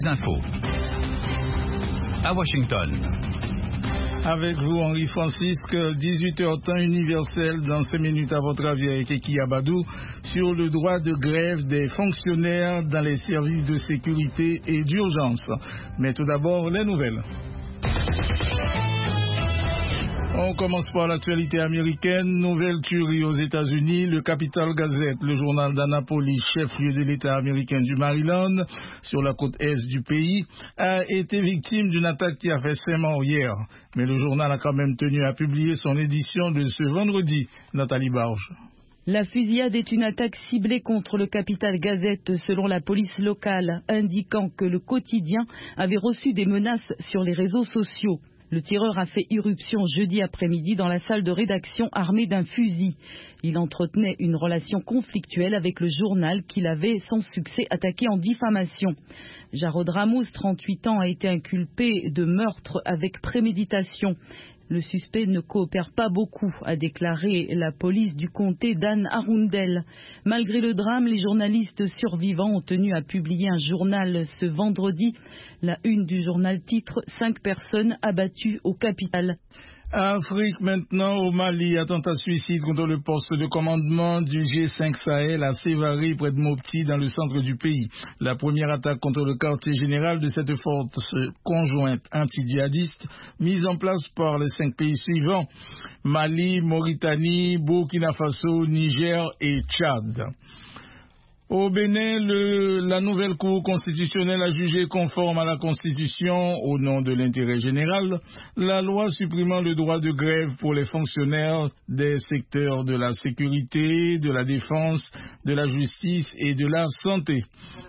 Infos à Washington. Avec vous, Henri Francisque, 18h temps universel. Dans 5 minutes, à votre avis, avec Eki Abadou, sur le droit de grève des fonctionnaires dans les services de sécurité et d'urgence. Mais tout d'abord, les nouvelles. On commence par l'actualité américaine. Nouvelle tuerie aux États-Unis. Le Capital Gazette, le journal d'Annapolis, chef-lieu de l'État américain du Maryland, sur la côte est du pays, a été victime d'une attaque qui a fait 5 morts hier. Mais le journal a quand même tenu à publier son édition de ce vendredi. Nathalie Barge. La fusillade est une attaque ciblée contre le Capital Gazette selon la police locale, indiquant que le quotidien avait reçu des menaces sur les réseaux sociaux. Le tireur a fait irruption jeudi après-midi dans la salle de rédaction armé d'un fusil. Il entretenait une relation conflictuelle avec le journal qu'il avait sans succès attaqué en diffamation. Jarod Ramos, 38 ans, a été inculpé de meurtre avec préméditation. Le suspect ne coopère pas beaucoup, a déclaré la police du comté d'Anne Arundel. Malgré le drame, les journalistes survivants ont tenu à publier un journal ce vendredi. La une du journal titre « 5 personnes abattues au Capitale ». Afrique maintenant, au Mali, attentat suicide contre le poste de commandement du G5 Sahel à Sévaré près de Mopti dans le centre du pays. La première attaque contre le quartier général de cette force conjointe anti-djihadiste mise en place par les 5 pays suivants: Mali, Mauritanie, Burkina Faso, Niger et Tchad. Au Bénin, la nouvelle Cour constitutionnelle a jugé conforme à la Constitution, au nom de l'intérêt général, la loi supprimant le droit de grève pour les fonctionnaires des secteurs de la sécurité, de la défense, de la justice et de la santé.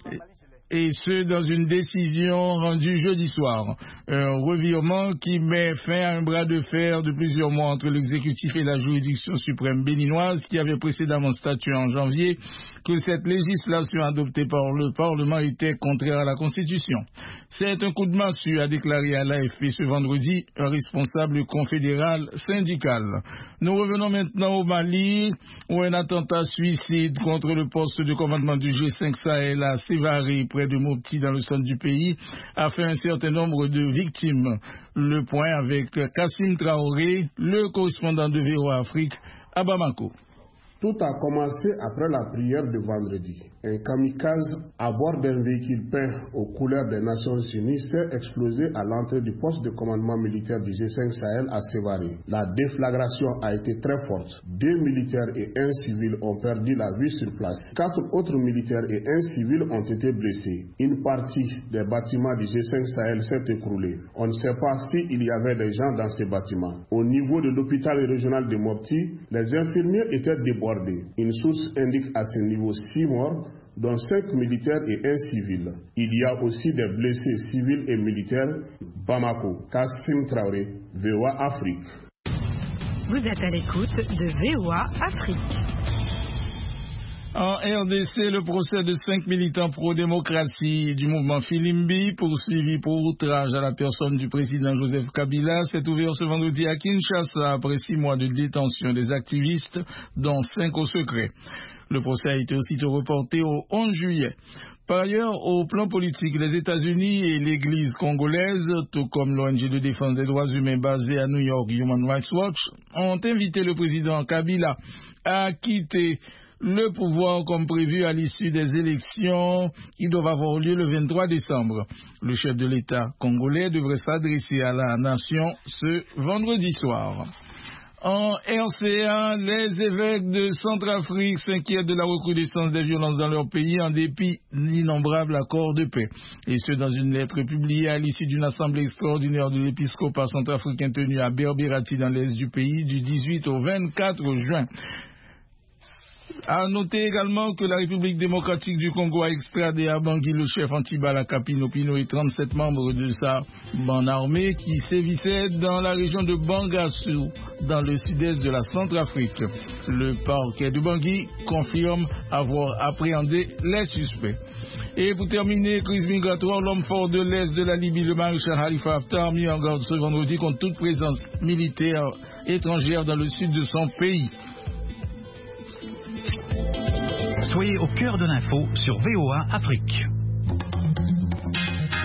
Et ce, dans une décision rendue jeudi soir. Un revirement qui met fin à un bras de fer de plusieurs mois entre l'exécutif et la juridiction suprême béninoise qui avait précédemment statué en janvier que cette législation adoptée par le Parlement était contraire à la Constitution. C'est un coup de massue, a déclaré à l'AFP ce vendredi un responsable confédéral syndical. Nous revenons maintenant au Mali, où un attentat suicide contre le poste de commandement du G5 Sahel à Sévaré, près de Mopti dans le centre du pays, a fait un certain nombre de victimes. Le point avec Kassim Traoré, le correspondant de VOA Afrique à Bamako. Tout a commencé après la prière de vendredi. Un kamikaze à bord d'un véhicule peint aux couleurs des Nations Unies s'est explosé à l'entrée du poste de commandement militaire du G5 Sahel à Sévaré. La déflagration a été très forte. 2 militaires et 1 civil ont perdu la vie sur place. 4 autres militaires et 1 civil ont été blessés. Une partie des bâtiments du G5 Sahel s'est écroulée. On ne sait pas s'il y avait des gens dans ces bâtiments. Au niveau de l'hôpital régional de Mopti, les infirmiers étaient débordés. Une source indique à ce niveau 6 morts, dont 5 militaires et 1 civil. Il y a aussi des blessés civils et militaires. Bamako, Kassim Traoré, VOA Afrique. Vous êtes à l'écoute de VOA Afrique. En RDC, le procès de 5 militants pro-démocratie du mouvement Filimbi, poursuivis pour outrage à la personne du président Joseph Kabila, s'est ouvert ce vendredi à Kinshasa après 6 mois de détention des activistes, dont 5 au secret. Le procès a été aussitôt reporté au 11 juillet. Par ailleurs, au plan politique, les États-Unis et l'Église congolaise, tout comme l'ONG de défense des droits humains basée à New York, Human Rights Watch, ont invité le président Kabila à quitter le pouvoir comme prévu à l'issue des élections qui doivent avoir lieu le 23 décembre. Le chef de l'État congolais devrait s'adresser à la nation ce vendredi soir. En RCA, les évêques de Centrafrique s'inquiètent de la recrudescence des violences dans leur pays en dépit d'innombrables accords de paix. Et ce, dans une lettre publiée à l'issue d'une assemblée extraordinaire de l'épiscopat centrafricain tenue à Berbérati dans l'est du pays du 18 au 24 juin. À noter également que la République démocratique du Congo a extradé à Bangui le chef Antibala Kapino Pino et 37 membres de sa bande armée qui sévissait dans la région de Bangassou, dans le sud-est de la Centrafrique. Le parquet de Bangui confirme avoir appréhendé les suspects. Et pour terminer, crise migratoire, l'homme fort de l'Est de la Libye, le maréchal Khalifa Haftar, mis en garde ce vendredi contre toute présence militaire étrangère dans le sud de son pays. Soyez au cœur de l'info sur VOA Afrique.